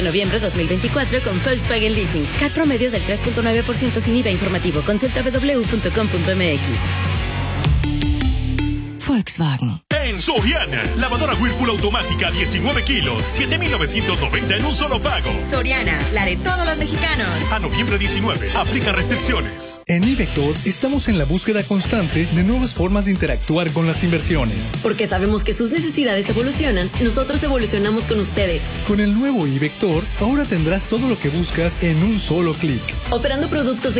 Noviembre 2024 con Volkswagen Leasing. CAT promedio del 3.9% sin IVA informativo. Consulta www.com.mx. Volkswagen. En Soriana, lavadora Whirlpool automática 19 kilos, 7,990 en un solo pago. Soriana, la de todos los mexicanos. A noviembre 19, aplica restricciones. En iVector estamos en la búsqueda constante de nuevas formas de interactuar con las inversiones. Porque sabemos que sus necesidades evolucionan, nosotros evolucionamos con ustedes. Con el nuevo iVector, ahora tendrás todo lo que buscas en un solo clic. Operando productos